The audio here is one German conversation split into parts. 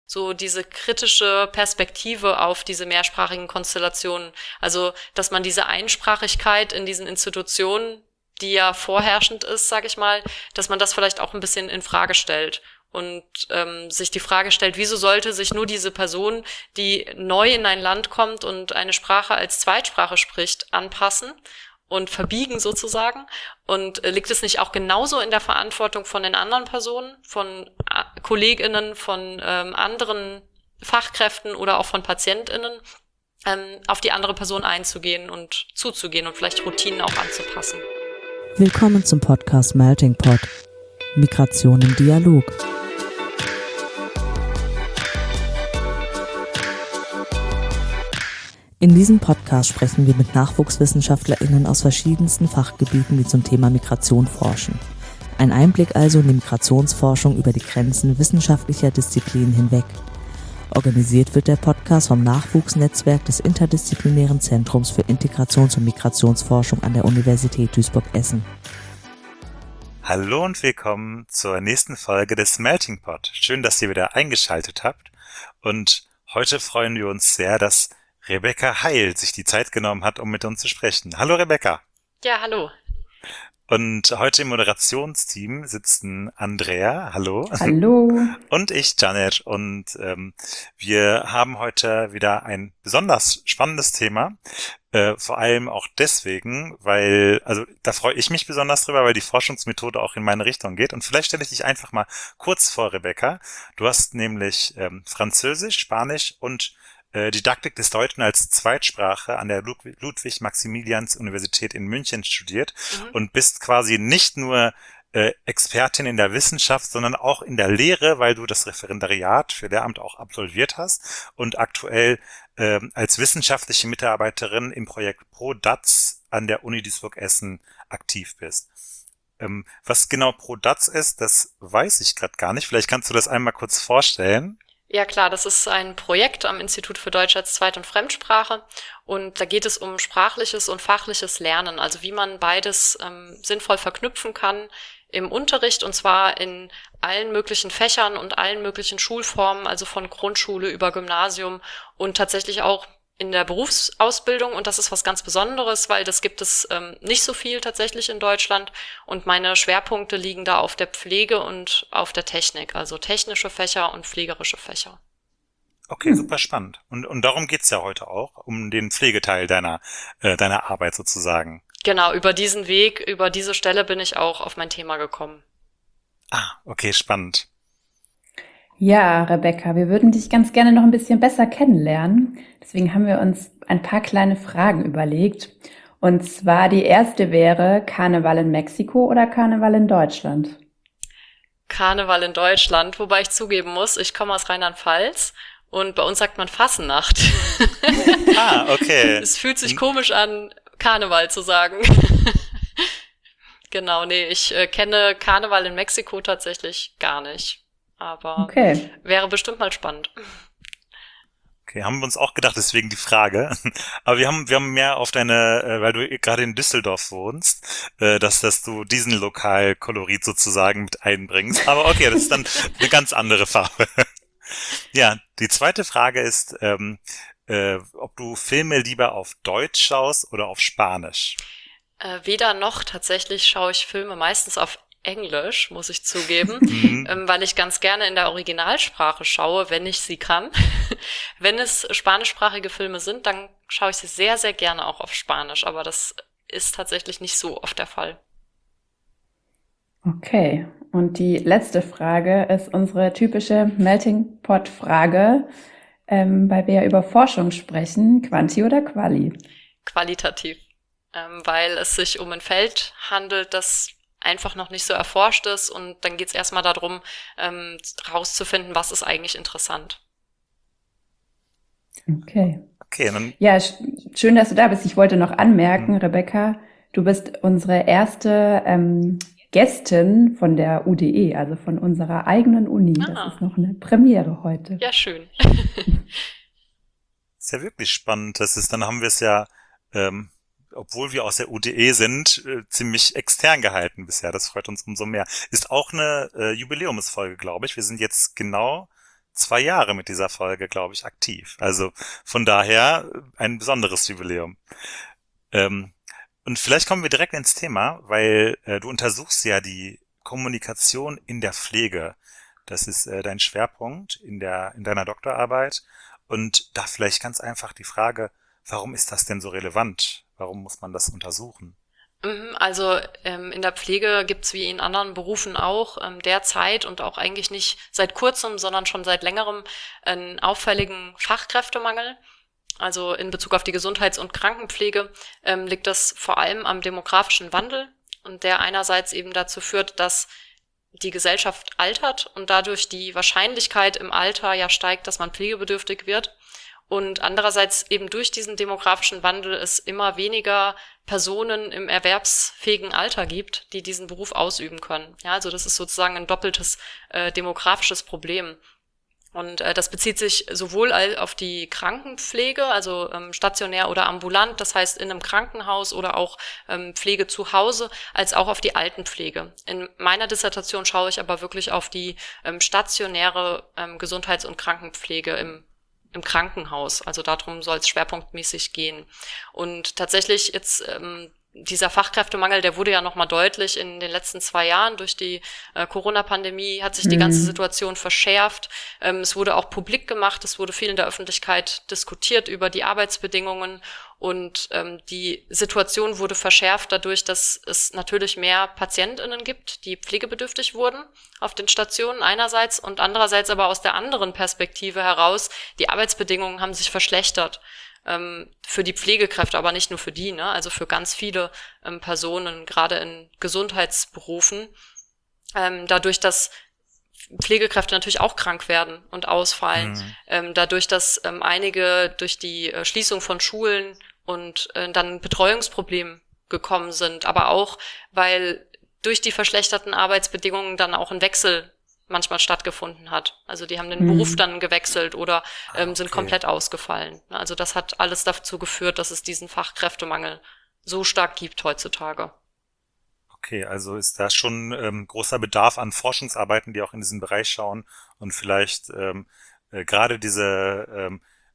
so diese kritische Perspektive auf diese mehrsprachigen Konstellationen. Also, dass man diese Einsprachigkeit in diesen Institutionen, die ja vorherrschend ist, sage ich mal, dass man das vielleicht auch ein bisschen in Frage stellt und sich die Frage stellt, wieso sollte sich nur diese Person, die neu in ein Land kommt und eine Sprache als Zweitsprache spricht, anpassen und verbiegen sozusagen? Und liegt es nicht auch genauso in der Verantwortung von den anderen Personen, von KollegInnen, von anderen Fachkräften oder auch von PatientInnen, auf die andere Person einzugehen und zuzugehen und vielleicht Routinen auch anzupassen? Willkommen zum Podcast Melting Pot. Migration im Dialog. In diesem Podcast sprechen wir mit NachwuchswissenschaftlerInnen aus verschiedensten Fachgebieten, die zum Thema Migration forschen. Ein Einblick also in die Migrationsforschung über die Grenzen wissenschaftlicher Disziplinen hinweg. Organisiert wird der Podcast vom Nachwuchsnetzwerk des Interdisziplinären Zentrums für Integrations- und Migrationsforschung an der Universität Duisburg-Essen. Hallo und willkommen zur nächsten Folge des Melting Pot. Schön, dass ihr wieder eingeschaltet habt. Und heute freuen wir uns sehr, dass Rebecca Heil sich die Zeit genommen hat, um mit uns zu sprechen. Hallo Rebecca. Ja, hallo. Und heute im Moderationsteam sitzen Andrea, hallo. Hallo. Und ich, Janet. Und wir haben heute wieder ein besonders spannendes Thema. Vor allem auch deswegen, weil, also da freue ich mich besonders drüber, weil die Forschungsmethode auch in meine Richtung geht. Und vielleicht stelle ich dich einfach mal kurz vor, Rebecca. Du hast nämlich Französisch, Spanisch und Didaktik des Deutschen als Zweitsprache an der Ludwig-Maximilians-Universität in München studiert und bist quasi nicht nur Expertin in der Wissenschaft, sondern auch in der Lehre, weil du das Referendariat für Lehramt auch absolviert hast und aktuell als wissenschaftliche Mitarbeiterin im Projekt ProDaz an der Uni Duisburg-Essen aktiv bist. Was genau ProDaz ist, das weiß ich gerade gar nicht. Vielleicht kannst du das einmal kurz vorstellen. Ja klar, das ist ein Projekt am Institut für Deutsch als Zweit- und Fremdsprache und da geht es um sprachliches und fachliches Lernen, also wie man beides sinnvoll verknüpfen kann im Unterricht und zwar in allen möglichen Fächern und allen möglichen Schulformen, also von Grundschule über Gymnasium und tatsächlich auch in der Berufsausbildung und das ist was ganz Besonderes, weil das gibt es nicht so viel tatsächlich in Deutschland und meine Schwerpunkte liegen da auf der Pflege und auf der Technik, also technische Fächer und pflegerische Fächer. Okay, super spannend. Und darum geht's ja heute auch, um den Pflegeteil deiner Arbeit sozusagen. Genau, über diesen Weg, über diese Stelle bin ich auch auf mein Thema gekommen. Ah, okay, spannend. Ja, Rebecca, wir würden dich ganz gerne noch ein bisschen besser kennenlernen. Deswegen haben wir uns ein paar kleine Fragen überlegt. Und zwar die erste wäre, Karneval in Mexiko oder Karneval in Deutschland? Karneval in Deutschland, wobei ich zugeben muss, ich komme aus Rheinland-Pfalz und bei uns sagt man Fassenacht. Ah, okay. Es fühlt sich komisch an, Karneval zu sagen. Genau, nee, ich kenne Karneval in Mexiko tatsächlich gar nicht. Aber wäre bestimmt mal spannend. Okay, haben wir uns auch gedacht, deswegen die Frage. Aber wir haben mehr auf deine, weil du gerade in Düsseldorf wohnst, dass du diesen Lokalkolorit sozusagen mit einbringst. Aber okay, das ist dann eine ganz andere Farbe. Ja, die zweite Frage ist, ob du Filme lieber auf Deutsch schaust oder auf Spanisch? Weder noch. Tatsächlich schaue ich Filme meistens auf Englisch, muss ich zugeben, weil ich ganz gerne in der Originalsprache schaue, wenn ich sie kann. Wenn es spanischsprachige Filme sind, dann schaue ich sie sehr, sehr gerne auch auf Spanisch, aber das ist tatsächlich nicht so oft der Fall. Okay, und die letzte Frage ist unsere typische Melting Pot-Frage, weil wir ja über Forschung sprechen, Quanti oder Quali? Qualitativ, weil es sich um ein Feld handelt, das einfach noch nicht so erforscht ist und dann geht es erstmal darum, rauszufinden, was ist eigentlich interessant. Okay, dann ja, schön, dass du da bist. Ich wollte noch anmerken, Rebecca, du bist unsere erste Gästin von der UDE, also von unserer eigenen Uni. Das ist noch eine Premiere heute. Ja, schön. Ist ja wirklich spannend. Dann haben wir es ja obwohl wir aus der UDE sind, ziemlich extern gehalten bisher. Das freut uns umso mehr. Ist auch eine Jubiläumsfolge, glaube ich. Wir sind jetzt genau 2 Jahre mit dieser Folge, glaube ich, aktiv. Also von daher ein besonderes Jubiläum. Und vielleicht kommen wir direkt ins Thema, weil du untersuchst ja die Kommunikation in der Pflege. Das ist dein Schwerpunkt in deiner Doktorarbeit. Und da vielleicht ganz einfach die Frage, warum ist das denn so relevant? Warum muss man das untersuchen? Also in der Pflege gibt's wie in anderen Berufen auch derzeit und auch eigentlich nicht seit kurzem, sondern schon seit längerem einen auffälligen Fachkräftemangel. Also in Bezug auf die Gesundheits- und Krankenpflege liegt das vor allem am demografischen Wandel und der einerseits eben dazu führt, dass die Gesellschaft altert und dadurch die Wahrscheinlichkeit im Alter ja steigt, dass man pflegebedürftig wird. Und andererseits eben durch diesen demografischen Wandel es immer weniger Personen im erwerbsfähigen Alter gibt, die diesen Beruf ausüben können. Ja, also das ist sozusagen ein doppeltes demografisches Problem. Und das bezieht sich sowohl auf die Krankenpflege, also stationär oder ambulant, das heißt in einem Krankenhaus oder auch Pflege zu Hause, als auch auf die Altenpflege. In meiner Dissertation schaue ich aber wirklich auf die stationäre Gesundheits- und Krankenpflege im Krankenhaus. Also darum soll es schwerpunktmäßig gehen. Und tatsächlich jetzt dieser Fachkräftemangel, der wurde ja nochmal deutlich in den letzten 2 Jahren. Durch die Corona-Pandemie hat sich die ganze Situation verschärft. Es wurde auch publik gemacht, es wurde viel in der Öffentlichkeit diskutiert über die Arbeitsbedingungen und die Situation wurde verschärft dadurch, dass es natürlich mehr PatientInnen gibt, die pflegebedürftig wurden auf den Stationen einerseits und andererseits aber aus der anderen Perspektive heraus, die Arbeitsbedingungen haben sich verschlechtert. Für die Pflegekräfte, aber nicht nur für die, ne? Also für ganz viele Personen, gerade in Gesundheitsberufen, dadurch, dass Pflegekräfte natürlich auch krank werden und ausfallen, dadurch, dass einige durch die Schließung von Schulen und dann Betreuungsprobleme gekommen sind, aber auch, weil durch die verschlechterten Arbeitsbedingungen dann auch ein Wechsel manchmal stattgefunden hat. Also die haben den Beruf dann gewechselt oder sind komplett ausgefallen. Also das hat alles dazu geführt, dass es diesen Fachkräftemangel so stark gibt heutzutage. Okay, also ist da schon großer Bedarf an Forschungsarbeiten, die auch in diesen Bereich schauen und vielleicht gerade diese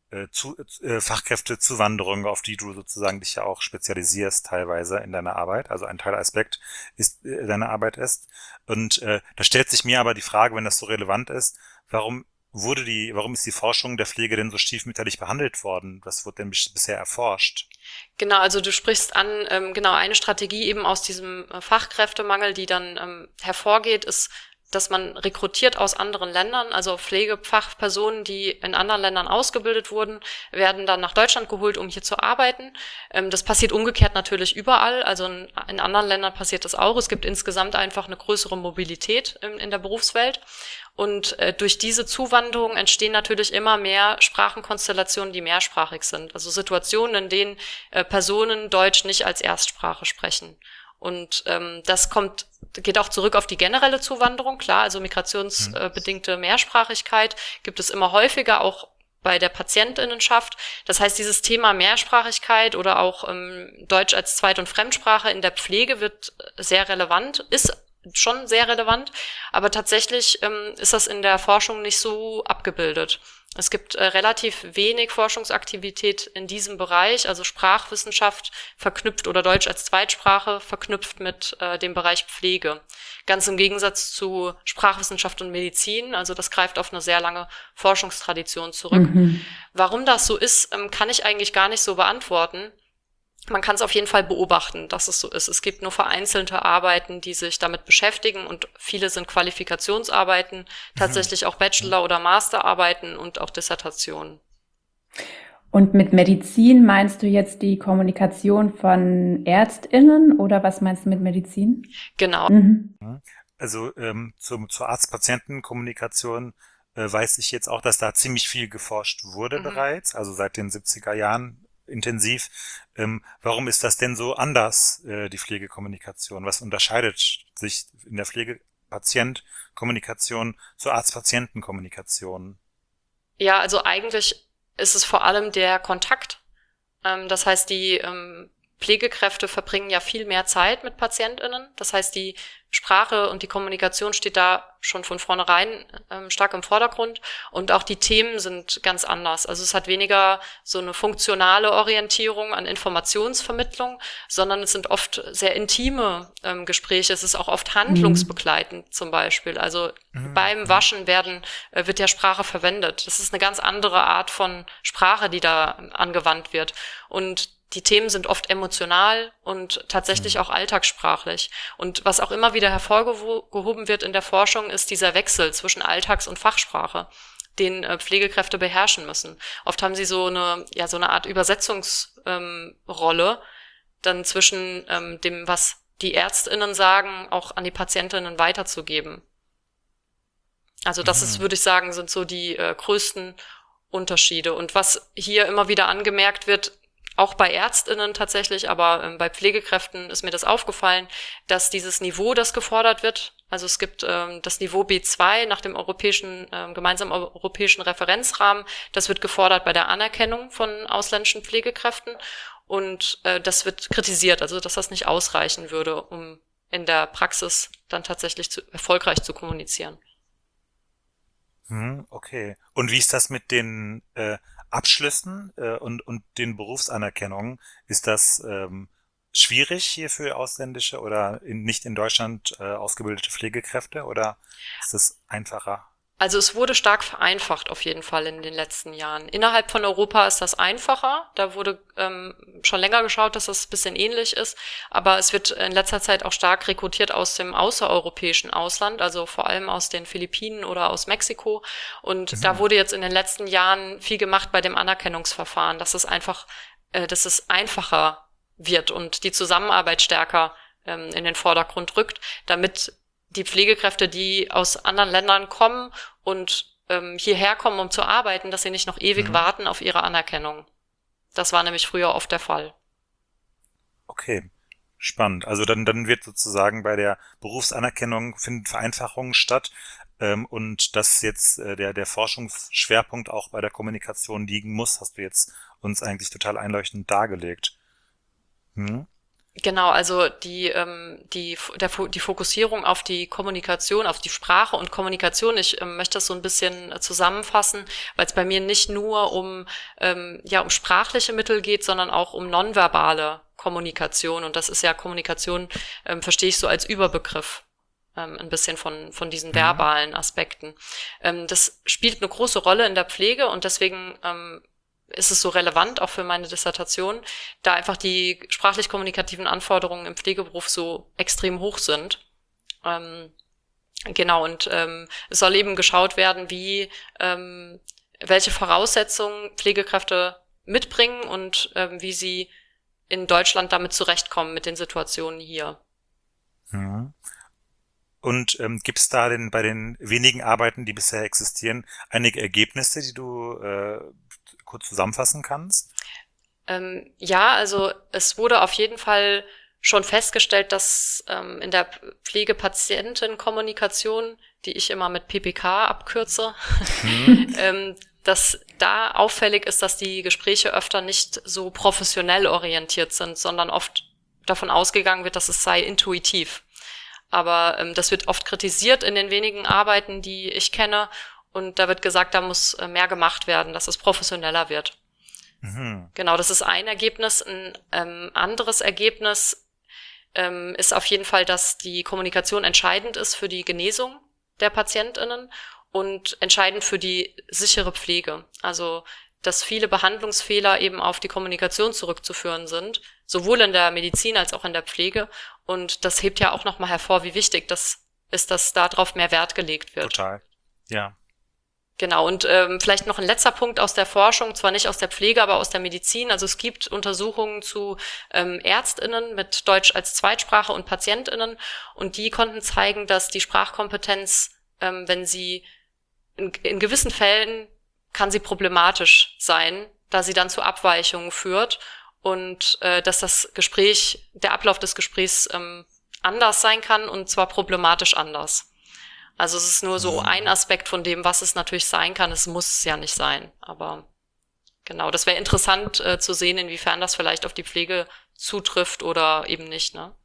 Fachkräftezuwanderung, auf die du sozusagen dich ja auch spezialisierst teilweise in deiner Arbeit, also ein Teilaspekt ist deine Arbeit ist. Und da stellt sich mir aber die Frage, wenn das so relevant ist, warum ist die Forschung der Pflege denn so stiefmütterlich behandelt worden? Was wurde denn bisher erforscht? Genau, also du sprichst an, genau, eine Strategie eben aus diesem Fachkräftemangel, die dann hervorgeht, ist, dass man rekrutiert aus anderen Ländern, also Pflegefachpersonen, die in anderen Ländern ausgebildet wurden, werden dann nach Deutschland geholt, um hier zu arbeiten. Das passiert umgekehrt natürlich überall, also in anderen Ländern passiert das auch. Es gibt insgesamt einfach eine größere Mobilität in der Berufswelt. Und durch diese Zuwanderung entstehen natürlich immer mehr Sprachenkonstellationen, die mehrsprachig sind. Also Situationen, in denen Personen Deutsch nicht als Erstsprache sprechen. Und das geht auch zurück auf die generelle Zuwanderung, klar, also migrationsbedingte Mehrsprachigkeit gibt es immer häufiger, auch bei der PatientInnenschaft. Das heißt, dieses Thema Mehrsprachigkeit oder auch Deutsch als Zweit- und Fremdsprache in der Pflege wird sehr relevant, ist schon sehr relevant, aber tatsächlich ist das in der Forschung nicht so abgebildet. Es gibt relativ wenig Forschungsaktivität in diesem Bereich, also Sprachwissenschaft verknüpft oder Deutsch als Zweitsprache verknüpft mit dem Bereich Pflege. Ganz im Gegensatz zu Sprachwissenschaft und Medizin, also das greift auf eine sehr lange Forschungstradition zurück. Warum das so ist, kann ich eigentlich gar nicht so beantworten. Man kann es auf jeden Fall beobachten, dass es so ist. Es gibt nur vereinzelte Arbeiten, die sich damit beschäftigen und viele sind Qualifikationsarbeiten, tatsächlich auch Bachelor- oder Masterarbeiten und auch Dissertationen. Und mit Medizin meinst du jetzt die Kommunikation von ÄrztInnen oder was meinst du mit Medizin? Genau. Also zur Arzt-Patienten-Kommunikation weiß ich jetzt auch, dass da ziemlich viel geforscht wurde bereits, also seit den 70er Jahren intensiv. Warum ist das denn so anders, die Pflegekommunikation? Was unterscheidet sich in der Pflege-Patient-Kommunikation zur Arzt-Patienten-Kommunikation? Ja, also eigentlich ist es vor allem der Kontakt. Das heißt, die Pflegekräfte verbringen ja viel mehr Zeit mit PatientInnen. Das heißt, die Sprache und die Kommunikation steht da schon von vornherein stark im Vordergrund. Und auch die Themen sind ganz anders. Also es hat weniger so eine funktionale Orientierung an Informationsvermittlung, sondern es sind oft sehr intime Gespräche. Es ist auch oft handlungsbegleitend zum Beispiel. Also beim Waschen wird ja Sprache verwendet. Das ist eine ganz andere Art von Sprache, die da angewandt wird. Und die Themen sind oft emotional und tatsächlich auch alltagssprachlich. Und was auch immer wieder hervorgehoben wird in der Forschung, ist dieser Wechsel zwischen Alltags- und Fachsprache, den Pflegekräfte beherrschen müssen. Oft haben sie so eine Art Übersetzungsrolle dann zwischen dem, was die ÄrztInnen sagen, auch an die PatientInnen weiterzugeben. Also das ist, würde ich sagen, sind so die größten Unterschiede. Und was hier immer wieder angemerkt wird, auch bei ÄrztInnen tatsächlich, aber bei Pflegekräften ist mir das aufgefallen, dass dieses Niveau, das gefordert wird, also es gibt das Niveau B2 nach dem gemeinsamen europäischen Referenzrahmen, das wird gefordert bei der Anerkennung von ausländischen Pflegekräften und das wird kritisiert, also dass das nicht ausreichen würde, um in der Praxis dann tatsächlich erfolgreich zu kommunizieren. Okay. Und wie ist das mit den Abschlüssen und den Berufsanerkennungen? Ist das schwierig hier für ausländische oder nicht in Deutschland ausgebildete Pflegekräfte oder ist das einfacher? Also es wurde stark vereinfacht auf jeden Fall in den letzten Jahren. Innerhalb von Europa ist das einfacher. Da wurde schon länger geschaut, dass das ein bisschen ähnlich ist. Aber es wird in letzter Zeit auch stark rekrutiert aus dem außereuropäischen Ausland, also vor allem aus den Philippinen oder aus Mexiko. Und da wurde jetzt in den letzten Jahren viel gemacht bei dem Anerkennungsverfahren, dass es einfacher wird und die Zusammenarbeit stärker in den Vordergrund rückt, damit die Pflegekräfte, die aus anderen Ländern kommen und hierher kommen, um zu arbeiten, dass sie nicht noch ewig warten auf ihre Anerkennung. Das war nämlich früher oft der Fall. Okay, spannend. Also dann wird sozusagen bei der Berufsanerkennung finden Vereinfachungen statt und dass jetzt der Forschungsschwerpunkt auch bei der Kommunikation liegen muss, hast du jetzt uns eigentlich total einleuchtend dargelegt. Genau, also die Fokussierung auf die Kommunikation, auf die Sprache und Kommunikation, ich möchte das so ein bisschen zusammenfassen, weil es bei mir nicht nur um sprachliche Mittel geht, sondern auch um nonverbale Kommunikation. Und das ist ja Kommunikation, verstehe ich so als Überbegriff, ein bisschen von diesen verbalen Aspekten. Das spielt eine große Rolle in der Pflege und deswegen ist es so relevant, auch für meine Dissertation, da einfach die sprachlich-kommunikativen Anforderungen im Pflegeberuf so extrem hoch sind. Genau, und es soll eben geschaut werden, welche Voraussetzungen Pflegekräfte mitbringen und wie sie in Deutschland damit zurechtkommen mit den Situationen hier. Und gibt es da bei den wenigen Arbeiten, die bisher existieren, einige Ergebnisse, die du kurz zusammenfassen kannst? Ja, also es wurde auf jeden Fall schon festgestellt, dass in der Pflegepatientenkommunikation, die ich immer mit PPK abkürze, dass da auffällig ist, dass die Gespräche öfter nicht so professionell orientiert sind, sondern oft davon ausgegangen wird, dass es sei intuitiv. Aber das wird oft kritisiert in den wenigen Arbeiten, die ich kenne. Und da wird gesagt, da muss mehr gemacht werden, dass es professioneller wird. Genau, das ist ein Ergebnis. Ein anderes Ergebnis ist auf jeden Fall, dass die Kommunikation entscheidend ist für die Genesung der PatientInnen und entscheidend für die sichere Pflege. Also, dass viele Behandlungsfehler eben auf die Kommunikation zurückzuführen sind, sowohl in der Medizin als auch in der Pflege. Und das hebt ja auch nochmal hervor, wie wichtig das ist, dass darauf mehr Wert gelegt wird. Total, ja. Genau, und vielleicht noch ein letzter Punkt aus der Forschung, zwar nicht aus der Pflege, aber aus der Medizin. Also es gibt Untersuchungen zu ÄrztInnen mit Deutsch als Zweitsprache und PatientInnen und die konnten zeigen, dass die Sprachkompetenz, wenn sie in gewissen Fällen kann sie problematisch sein, da sie dann zu Abweichungen führt und dass der Ablauf des Gesprächs anders sein kann und zwar problematisch anders. Also es ist nur so ein Aspekt von dem, was es natürlich sein kann. Es muss es ja nicht sein, aber genau, das wäre interessant zu sehen, inwiefern das vielleicht auf die Pflege zutrifft oder eben nicht, ne?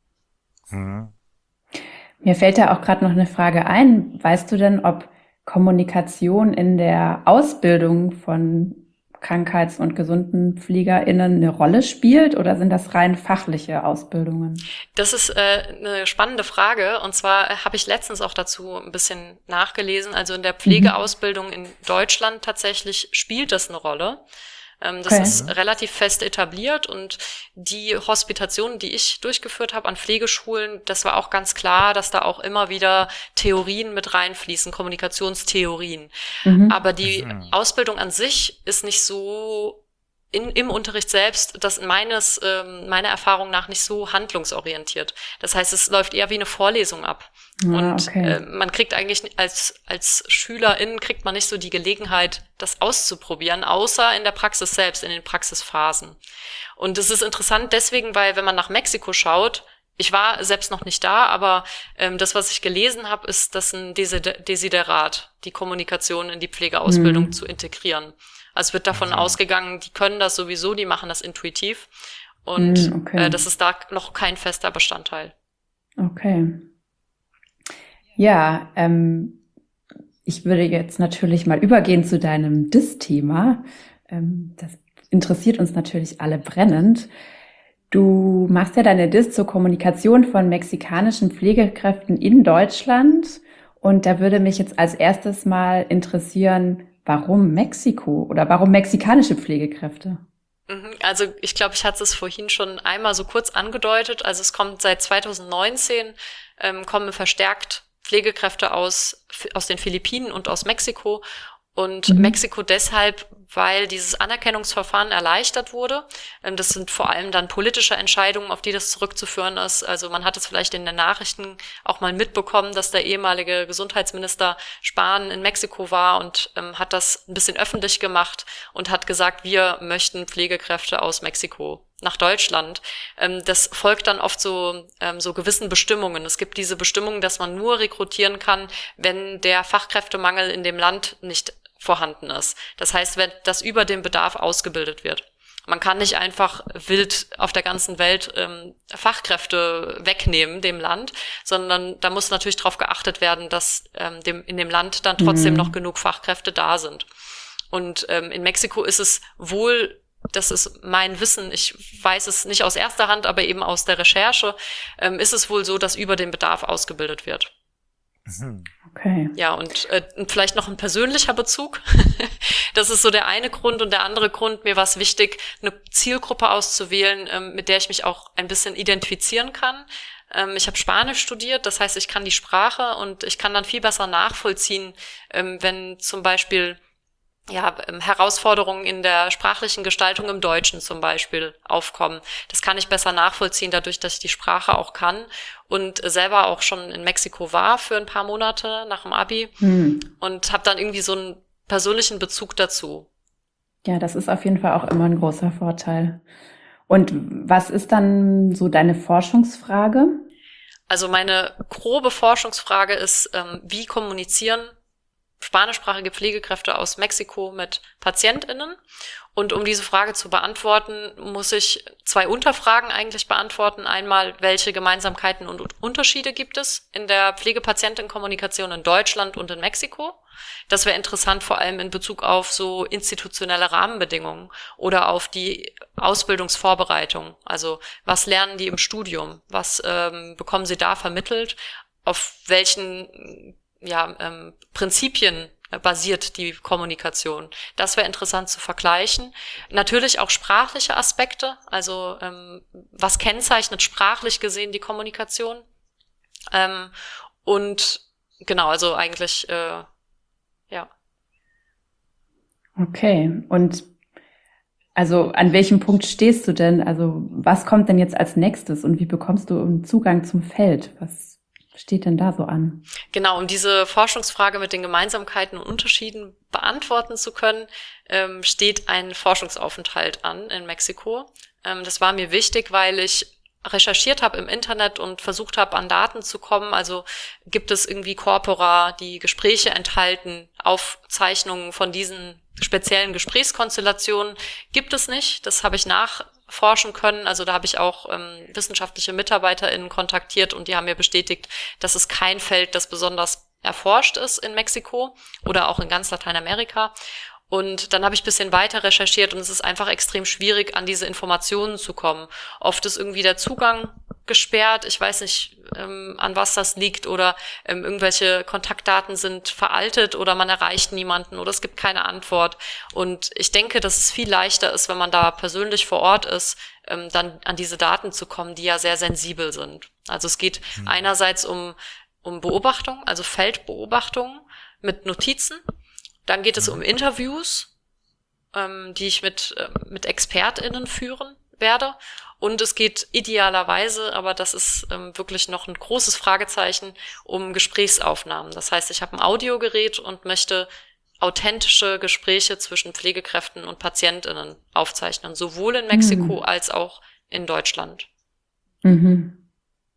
Mir fällt da auch gerade noch eine Frage ein. Weißt du denn, ob Kommunikation in der Ausbildung von Krankheits- und GesundenpflegerInnen eine Rolle spielt oder sind das rein fachliche Ausbildungen? Das ist eine spannende Frage. Und zwar habe ich letztens auch dazu ein bisschen nachgelesen. Also in der Pflegeausbildung in Deutschland tatsächlich spielt das eine Rolle. Das ist relativ fest etabliert und die Hospitationen, die ich durchgeführt habe an Pflegeschulen, das war auch ganz klar, dass da auch immer wieder Theorien mit reinfließen, Kommunikationstheorien. Aber die Ausbildung an sich ist nicht so im Unterricht selbst, das meiner Erfahrung nach nicht so handlungsorientiert. Das heißt, es läuft eher wie eine Vorlesung ab. Man kriegt eigentlich als SchülerInnen kriegt man nicht so die Gelegenheit, das auszuprobieren, außer in der Praxis selbst, in den Praxisphasen. Und es ist interessant deswegen, weil wenn man nach Mexiko schaut, ich war selbst noch nicht da, aber das, was ich gelesen habe, ist, dass ein Desiderat, die Kommunikation in die Pflegeausbildung zu integrieren. Also es wird davon ausgegangen, die können das sowieso, die machen das intuitiv. Und das ist da noch kein fester Bestandteil. Okay. Ja, ich würde jetzt natürlich mal übergehen zu deinem DIS-Thema. Das interessiert uns natürlich alle brennend. Du machst ja deine DIS zur Kommunikation von mexikanischen Pflegekräften in Deutschland. Und da würde mich jetzt als erstes mal interessieren, warum Mexiko oder warum mexikanische Pflegekräfte? Also ich glaube, ich hatte es vorhin schon einmal so kurz angedeutet. Also es kommt seit 2019, kommen verstärkt Pflegekräfte aus den Philippinen und aus Mexiko. Und Mexiko deshalb, weil dieses Anerkennungsverfahren erleichtert wurde. Das sind vor allem dann politische Entscheidungen, auf die das zurückzuführen ist. Also man hat es vielleicht in den Nachrichten auch mal mitbekommen, dass der ehemalige Gesundheitsminister Spahn in Mexiko war und hat das ein bisschen öffentlich gemacht und hat gesagt, wir möchten Pflegekräfte aus Mexiko nach Deutschland. Das folgt dann oft so gewissen Bestimmungen. Es gibt diese Bestimmungen, dass man nur rekrutieren kann, wenn der Fachkräftemangel in dem Land nicht vorhanden ist. Das heißt, wenn das über den Bedarf ausgebildet wird. Man kann nicht einfach wild auf der ganzen Welt Fachkräfte wegnehmen, dem Land, sondern da muss natürlich darauf geachtet werden, dass in dem Land dann trotzdem noch genug Fachkräfte da sind. Und in Mexiko ist es wohl, das ist mein Wissen, ich weiß es nicht aus erster Hand, aber eben aus der Recherche, ist es wohl so, dass über den Bedarf ausgebildet wird. Okay. Ja, und vielleicht noch ein persönlicher Bezug. Das ist so der eine Grund. Und der andere Grund, mir war es wichtig, eine Zielgruppe auszuwählen, mit der ich mich auch ein bisschen identifizieren kann. Ich habe Spanisch studiert, das heißt, ich kann die Sprache und ich kann dann viel besser nachvollziehen, wenn zum Beispiel Herausforderungen in der sprachlichen Gestaltung im Deutschen zum Beispiel aufkommen. Das kann ich besser nachvollziehen, dadurch, dass ich die Sprache auch kann und selber auch schon in Mexiko war für ein paar Monate nach dem Abi und habe dann irgendwie so einen persönlichen Bezug dazu. Ja, das ist auf jeden Fall auch immer ein großer Vorteil. Und was ist dann so deine Forschungsfrage? Also meine grobe Forschungsfrage ist, wie kommunizieren spanischsprachige Pflegekräfte aus Mexiko mit PatientInnen. Und um diese Frage zu beantworten, muss ich 2 Unterfragen eigentlich beantworten. Einmal, welche Gemeinsamkeiten und Unterschiede gibt es in der Pflegepatientenkommunikation in Deutschland und in Mexiko? Das wäre interessant, vor allem in Bezug auf so institutionelle Rahmenbedingungen oder auf die Ausbildungsvorbereitung. Also was lernen die im Studium? Was bekommen sie da vermittelt? Auf welchen Prinzipien basiert die Kommunikation. Das wäre interessant zu vergleichen. Natürlich auch sprachliche Aspekte, also was kennzeichnet sprachlich gesehen die Kommunikation. Und genau, also eigentlich, Okay, und also an welchem Punkt stehst du denn? Also was kommt denn jetzt als nächstes und wie bekommst du einen Zugang zum Feld? Was steht denn da so an? Genau, um diese Forschungsfrage mit den Gemeinsamkeiten und Unterschieden beantworten zu können, steht ein Forschungsaufenthalt an in Mexiko. Das war mir wichtig, weil ich recherchiert habe im Internet und versucht habe, an Daten zu kommen. Also gibt es irgendwie Corpora, die Gespräche enthalten, Aufzeichnungen von diesen speziellen Gesprächskonstellationen? Gibt es nicht. Das habe ich forschen können. Also da habe ich auch wissenschaftliche MitarbeiterInnen kontaktiert und die haben mir bestätigt, dass es kein Feld, das besonders erforscht ist in Mexiko oder auch in ganz Lateinamerika. Und dann habe ich ein bisschen weiter recherchiert und es ist einfach extrem schwierig, an diese Informationen zu kommen. Oft ist irgendwie der Zugang gesperrt. Ich weiß nicht, an was das liegt oder irgendwelche Kontaktdaten sind veraltet oder man erreicht niemanden oder es gibt keine Antwort. Und ich denke, dass es viel leichter ist, wenn man da persönlich vor Ort ist, dann an diese Daten zu kommen, die ja sehr sensibel sind. Also es geht einerseits um Beobachtung, also Feldbeobachtung mit Notizen. Dann geht es um Interviews, die ich mit ExpertInnen führen werde. Und es geht idealerweise, aber das ist wirklich noch ein großes Fragezeichen, um Gesprächsaufnahmen. Das heißt, ich habe ein Audiogerät und möchte authentische Gespräche zwischen Pflegekräften und PatientInnen aufzeichnen, sowohl in Mexiko als auch in Deutschland. Mhm.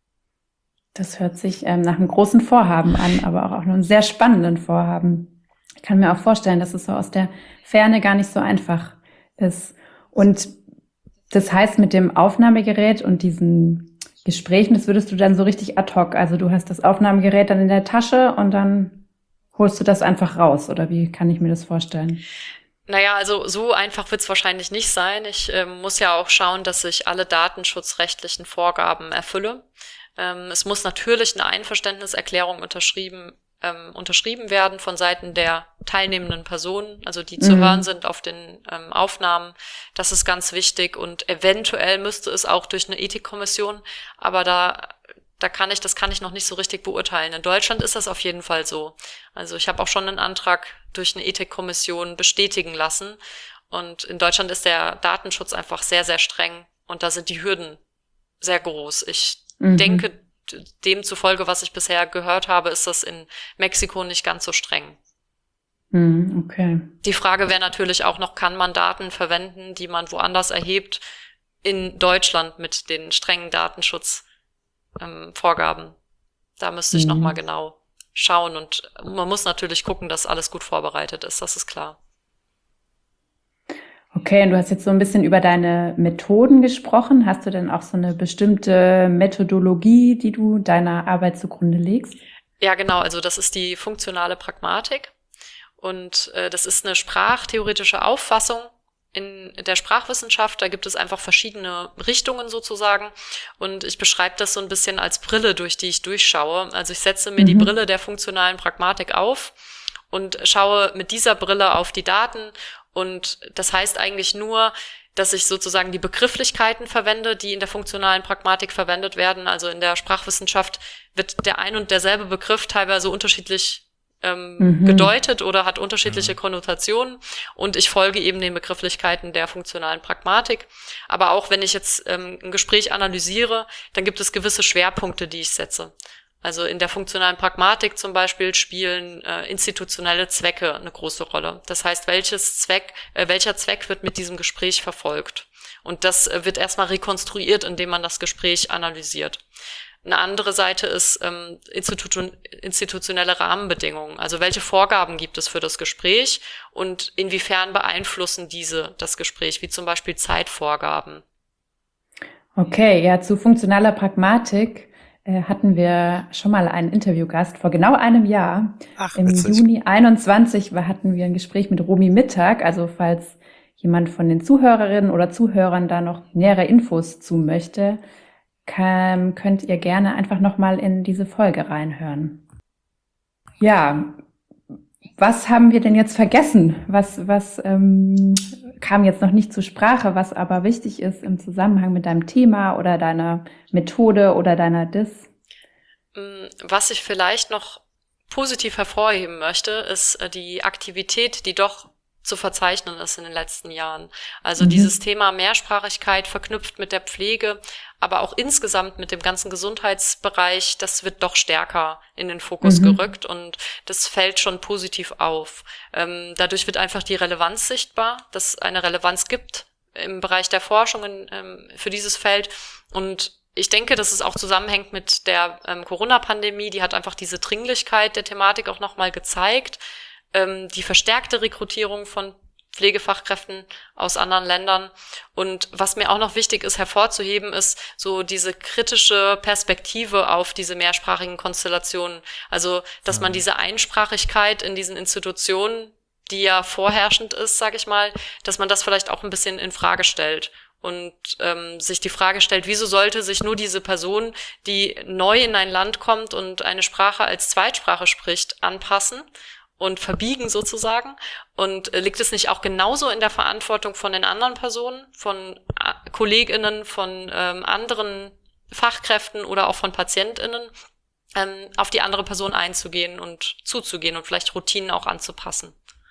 Das hört sich nach einem großen Vorhaben an, aber auch einem sehr spannenden Vorhaben. Ich kann mir auch vorstellen, dass es so aus der Ferne gar nicht so einfach ist. Und das heißt, mit dem Aufnahmegerät und diesen Gesprächen, das würdest du dann so richtig ad hoc, also du hast das Aufnahmegerät dann in der Tasche und dann holst du das einfach raus, oder wie kann ich mir das vorstellen? Naja, also so einfach wird es wahrscheinlich nicht sein. Ich muss ja auch schauen, dass ich alle datenschutzrechtlichen Vorgaben erfülle. Es muss natürlich eine Einverständniserklärung unterschrieben werden von Seiten der teilnehmenden Personen, also die zu hören sind auf den Aufnahmen. Das ist ganz wichtig und eventuell müsste es auch durch eine Ethikkommission, aber das kann ich noch nicht so richtig beurteilen. In Deutschland ist das auf jeden Fall so. Also ich habe auch schon einen Antrag durch eine Ethikkommission bestätigen lassen und in Deutschland ist der Datenschutz einfach sehr, sehr streng und da sind die Hürden sehr groß. Ich denke, demzufolge, was ich bisher gehört habe, ist das in Mexiko nicht ganz so streng. Okay. Die Frage wäre natürlich auch noch, kann man Daten verwenden, die man woanders erhebt, in Deutschland mit den strengen Datenschutzvorgaben? Da müsste ich noch mal genau schauen und man muss natürlich gucken, dass alles gut vorbereitet ist, das ist klar. Okay, und du hast jetzt so ein bisschen über deine Methoden gesprochen. Hast du denn auch so eine bestimmte Methodologie, die du deiner Arbeit zugrunde legst? Ja, genau. Also das ist die funktionale Pragmatik und das ist eine sprachtheoretische Auffassung in der Sprachwissenschaft. Da gibt es einfach verschiedene Richtungen sozusagen und ich beschreibe das so ein bisschen als Brille, durch die ich durchschaue. Also ich setze mir die Brille der funktionalen Pragmatik auf und schaue mit dieser Brille auf die Daten. Und das heißt eigentlich nur, dass ich sozusagen die Begrifflichkeiten verwende, die in der funktionalen Pragmatik verwendet werden. Also in der Sprachwissenschaft wird der ein und derselbe Begriff teilweise unterschiedlich gedeutet oder hat unterschiedliche Konnotationen. Und ich folge eben den Begrifflichkeiten der funktionalen Pragmatik. Aber auch wenn ich jetzt ein Gespräch analysiere, dann gibt es gewisse Schwerpunkte, die ich setze. Also in der funktionalen Pragmatik zum Beispiel spielen institutionelle Zwecke eine große Rolle. Das heißt, welcher Zweck wird mit diesem Gespräch verfolgt? Und das wird erstmal rekonstruiert, indem man das Gespräch analysiert. Eine andere Seite ist institutionelle Rahmenbedingungen. Also welche Vorgaben gibt es für das Gespräch und inwiefern beeinflussen diese das Gespräch, wie zum Beispiel Zeitvorgaben? Okay, ja, zu funktionaler Pragmatik hatten wir schon mal einen Interviewgast vor genau einem Jahr. Im Juni 21 hatten wir ein Gespräch mit Romy Mittag. Also falls jemand von den Zuhörerinnen oder Zuhörern da noch nähere Infos zu möchte, könnt ihr gerne einfach noch mal in diese Folge reinhören. Ja, was haben wir denn jetzt vergessen? Was kam jetzt noch nicht zur Sprache, was aber wichtig ist im Zusammenhang mit deinem Thema oder deiner Methode oder deiner DIS? Was ich vielleicht noch positiv hervorheben möchte, ist die Aktivität, die doch zu verzeichnen ist in den letzten Jahren. Also dieses Thema Mehrsprachigkeit verknüpft mit der Pflege, aber auch insgesamt mit dem ganzen Gesundheitsbereich, das wird doch stärker in den Fokus gerückt und das fällt schon positiv auf. Dadurch wird einfach die Relevanz sichtbar, dass es eine Relevanz gibt im Bereich der Forschung für dieses Feld und ich denke, dass es auch zusammenhängt mit der Corona-Pandemie, die hat einfach diese Dringlichkeit der Thematik auch nochmal gezeigt. Die verstärkte Rekrutierung von Pflegefachkräften aus anderen Ländern. Und was mir auch noch wichtig ist hervorzuheben, ist so diese kritische Perspektive auf diese mehrsprachigen Konstellationen. Also, dass man diese Einsprachigkeit in diesen Institutionen, die ja vorherrschend ist, sage ich mal, dass man das vielleicht auch ein bisschen in Frage stellt und sich die Frage stellt, wieso sollte sich nur diese Person, die neu in ein Land kommt und eine Sprache als Zweitsprache spricht, anpassen und verbiegen sozusagen? Und liegt es nicht auch genauso in der Verantwortung von den anderen Personen, von KollegInnen, von anderen Fachkräften oder auch von PatientInnen, auf die andere Person einzugehen und zuzugehen und vielleicht Routinen auch anzupassen?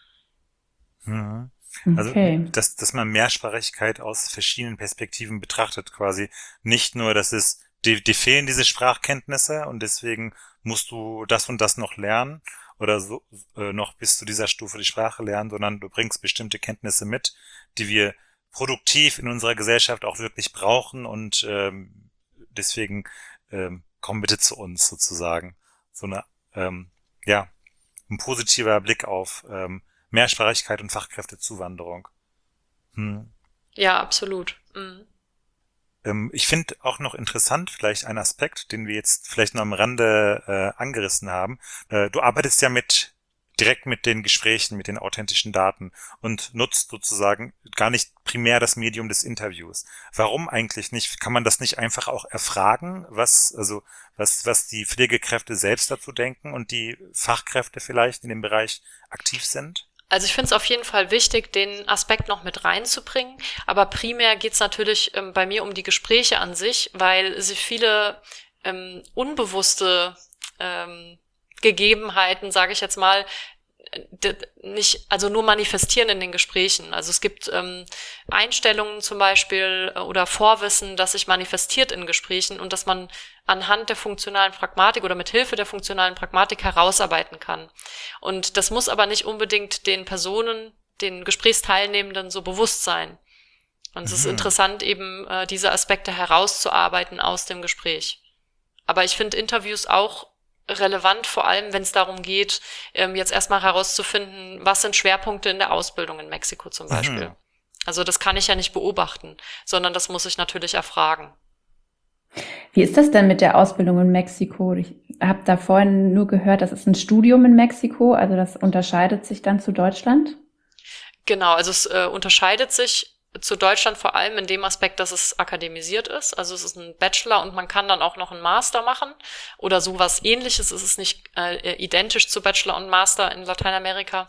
Mhm. Also, Okay. dass man Mehrsprachigkeit aus verschiedenen Perspektiven betrachtet quasi. Nicht nur, dass dir fehlen diese Sprachkenntnisse und deswegen musst du das und das noch lernen oder so, noch bis zu dieser Stufe die Sprache lernen, sondern du bringst bestimmte Kenntnisse mit, die wir produktiv in unserer Gesellschaft auch wirklich brauchen und deswegen komm bitte zu uns sozusagen. So eine, ja, ein positiver Blick auf Mehrsprachigkeit und Fachkräftezuwanderung. Ja, absolut. Mhm. Ich finde auch noch interessant, vielleicht ein Aspekt, den wir jetzt vielleicht noch am Rande angerissen haben. Du arbeitest ja direkt mit den Gesprächen, mit den authentischen Daten und nutzt sozusagen gar nicht primär das Medium des Interviews. Warum eigentlich nicht? Kann man das nicht einfach auch erfragen, was die Pflegekräfte selbst dazu denken und die Fachkräfte vielleicht in dem Bereich aktiv sind? Also ich finde es auf jeden Fall wichtig, den Aspekt noch mit reinzubringen, aber primär geht's natürlich bei mir um die Gespräche an sich, weil sich viele unbewusste Gegebenheiten, sage ich jetzt mal, nicht, also nur manifestieren in den Gesprächen. Also es gibt Einstellungen zum Beispiel oder Vorwissen, das sich manifestiert in Gesprächen und dass man anhand der funktionalen Pragmatik oder mit Hilfe der funktionalen Pragmatik herausarbeiten kann. Und das muss aber nicht unbedingt den Personen, den Gesprächsteilnehmenden so bewusst sein. Und es ist interessant, eben diese Aspekte herauszuarbeiten aus dem Gespräch. Aber ich finde Interviews auch relevant, vor allem wenn es darum geht, jetzt erstmal herauszufinden, was sind Schwerpunkte in der Ausbildung in Mexiko zum Beispiel. Also das kann ich ja nicht beobachten, sondern das muss ich natürlich erfragen. Wie ist das denn mit der Ausbildung in Mexiko? Ich habe da vorhin nur gehört, das ist ein Studium in Mexiko, also das unterscheidet sich dann zu Deutschland? Genau, also es unterscheidet sich zu Deutschland vor allem in dem Aspekt, dass es akademisiert ist. Also es ist ein Bachelor und man kann dann auch noch einen Master machen oder sowas Ähnliches. Es ist nicht identisch zu Bachelor und Master in Lateinamerika.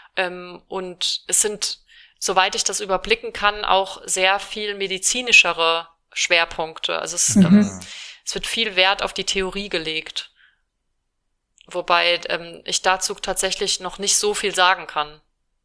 Und es sind, soweit ich das überblicken kann, auch sehr viel medizinischere Schwerpunkte. Also es wird viel Wert auf die Theorie gelegt. Wobei ich dazu tatsächlich noch nicht so viel sagen kann.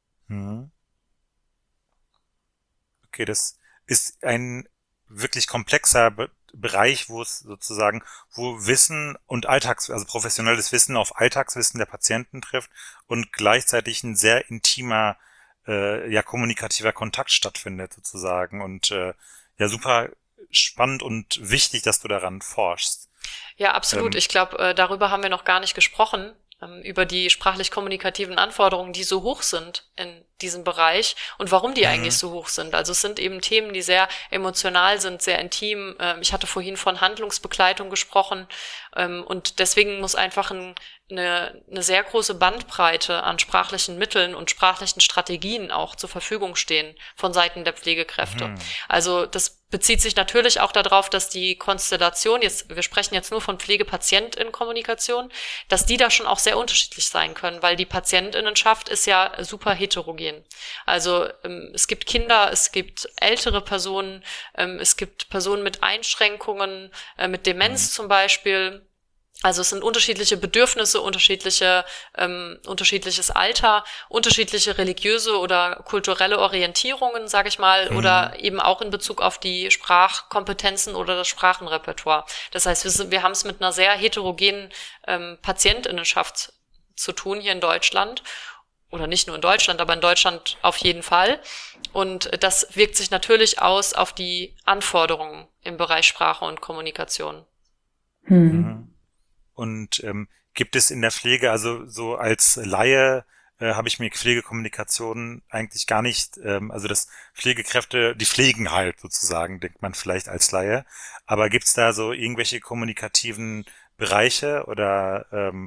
Okay, das ist ein wirklich komplexer Bereich, wo es sozusagen, wo Wissen und also professionelles Wissen auf Alltagswissen der Patienten trifft und gleichzeitig ein sehr intimer, kommunikativer Kontakt stattfindet sozusagen und super spannend und wichtig, dass du daran forschst. Ja, absolut. Ich glaube, darüber haben wir noch gar nicht gesprochen, über die sprachlich-kommunikativen Anforderungen, die so hoch sind in diesem Bereich und warum die eigentlich so hoch sind. Also es sind eben Themen, die sehr emotional sind, sehr intim. Ich hatte vorhin von Handlungsbegleitung gesprochen und deswegen muss einfach eine sehr große Bandbreite an sprachlichen Mitteln und sprachlichen Strategien auch zur Verfügung stehen von Seiten der Pflegekräfte. Also das bezieht sich natürlich auch darauf, dass die Konstellation, wir sprechen jetzt nur von Pflegepatient-in-Kommunikation, dass die da schon auch sehr unterschiedlich sein können, weil die Patientinnenschaft ist ja super heterogen. Also es gibt Kinder, es gibt ältere Personen, es gibt Personen mit Einschränkungen, mit Demenz zum Beispiel. Also es sind unterschiedliche Bedürfnisse, unterschiedliches Alter, unterschiedliche religiöse oder kulturelle Orientierungen, sage ich mal, oder eben auch in Bezug auf die Sprachkompetenzen oder das Sprachenrepertoire. Das heißt, wir haben es mit einer sehr heterogenen Patientinnenschaft zu tun hier in Deutschland. Oder nicht nur in Deutschland, aber in Deutschland auf jeden Fall. Und das wirkt sich natürlich aus auf die Anforderungen im Bereich Sprache und Kommunikation. Und gibt es in der Pflege, also so als Laie, habe ich mir Pflegekommunikation eigentlich gar nicht, also dass Pflegekräfte, die pflegen halt sozusagen, denkt man vielleicht als Laie. Aber gibt's da so irgendwelche kommunikativen Bereiche oder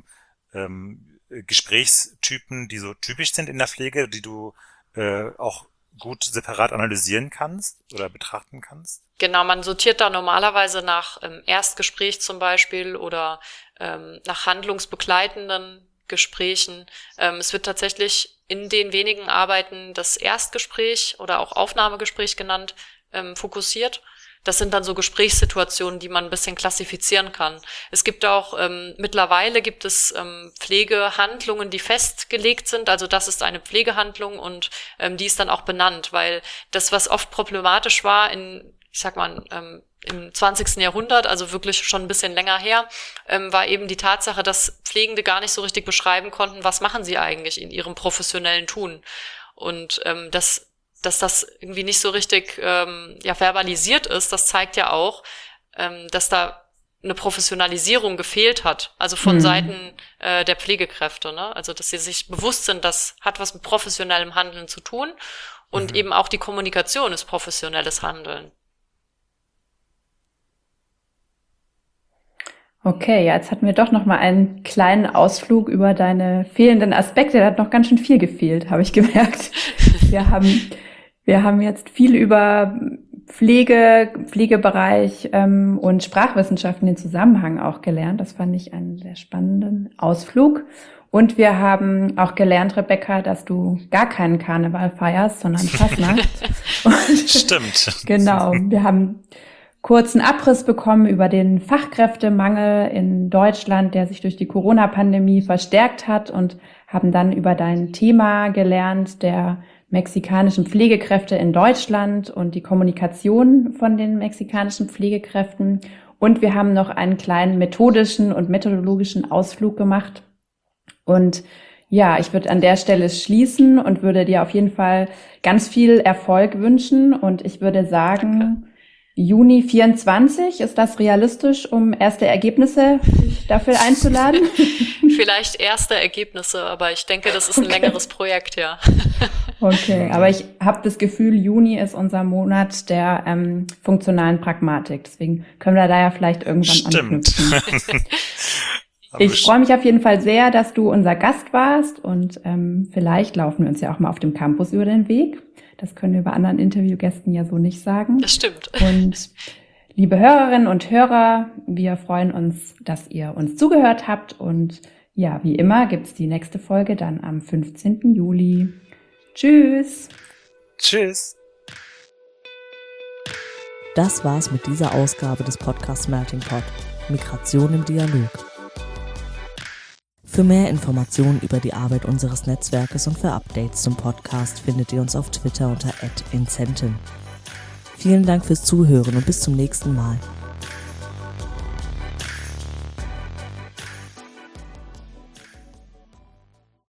Gesprächstypen, die so typisch sind in der Pflege, die du auch gut separat analysieren kannst oder betrachten kannst? Genau, man sortiert da normalerweise nach Erstgespräch zum Beispiel oder nach handlungsbegleitenden Gesprächen. Es wird tatsächlich in den wenigen Arbeiten das Erstgespräch oder auch Aufnahmegespräch genannt, fokussiert. Das sind dann so Gesprächssituationen, die man ein bisschen klassifizieren kann. Es gibt auch, mittlerweile gibt es Pflegehandlungen, die festgelegt sind. Also das ist eine Pflegehandlung und die ist dann auch benannt, weil das, was oft problematisch war im 20. Jahrhundert, also wirklich schon ein bisschen länger her, war eben die Tatsache, dass Pflegende gar nicht so richtig beschreiben konnten, was machen sie eigentlich in ihrem professionellen Tun. Und dass das irgendwie nicht so richtig verbalisiert ist, das zeigt ja auch, dass da eine Professionalisierung gefehlt hat, also von Seiten der Pflegekräfte, ne? Also dass sie sich bewusst sind, das hat was mit professionellem Handeln zu tun und eben auch die Kommunikation ist professionelles Handeln. Okay, ja, jetzt hatten wir doch noch mal einen kleinen Ausflug über deine fehlenden Aspekte. Da hat noch ganz schön viel gefehlt, habe ich gemerkt. Wir haben jetzt viel über Pflegebereich und Sprachwissenschaften den Zusammenhang auch gelernt. Das fand ich einen sehr spannenden Ausflug. Und wir haben auch gelernt, Rebecca, dass du gar keinen Karneval feierst, sondern Fastnacht. Stimmt. Genau, wir haben kurzen Abriss bekommen über den Fachkräftemangel in Deutschland, der sich durch die Corona-Pandemie verstärkt hat und haben dann über dein Thema gelernt, der mexikanischen Pflegekräfte in Deutschland und die Kommunikation von den mexikanischen Pflegekräften. Und wir haben noch einen kleinen methodischen und methodologischen Ausflug gemacht. Und ja, ich würde an der Stelle schließen und würde dir auf jeden Fall ganz viel Erfolg wünschen. Und ich würde sagen, Juni 24, ist das realistisch, um erste Ergebnisse dafür einzuladen? Vielleicht erste Ergebnisse, aber ich denke, das ist ein längeres Projekt, ja. Okay, aber ich habe das Gefühl, Juni ist unser Monat der funktionalen Pragmatik. Deswegen können wir da ja vielleicht irgendwann anknüpfen. Ich freue mich auf jeden Fall sehr, dass du unser Gast warst und vielleicht laufen wir uns ja auch mal auf dem Campus über den Weg. Das können wir bei anderen Interviewgästen ja so nicht sagen. Das stimmt. Und liebe Hörerinnen und Hörer, wir freuen uns, dass ihr uns zugehört habt. Und ja, wie immer gibt's die nächste Folge dann am 15. Juli. Tschüss. Tschüss. Das war's mit dieser Ausgabe des Podcasts Melting Pot. Migration im Dialog. Für mehr Informationen über die Arbeit unseres Netzwerkes und für Updates zum Podcast findet ihr uns auf Twitter unter @incenten. Vielen Dank fürs Zuhören und bis zum nächsten Mal.